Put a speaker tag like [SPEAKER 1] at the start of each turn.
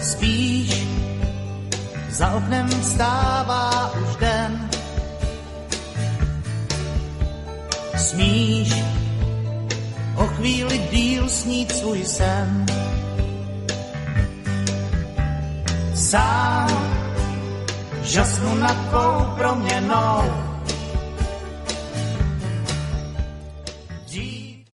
[SPEAKER 1] Spíš, za oknem vstává už den. Smíš o chvíli díl snít svůj sen. Sám žasnu nad tvou proměnou.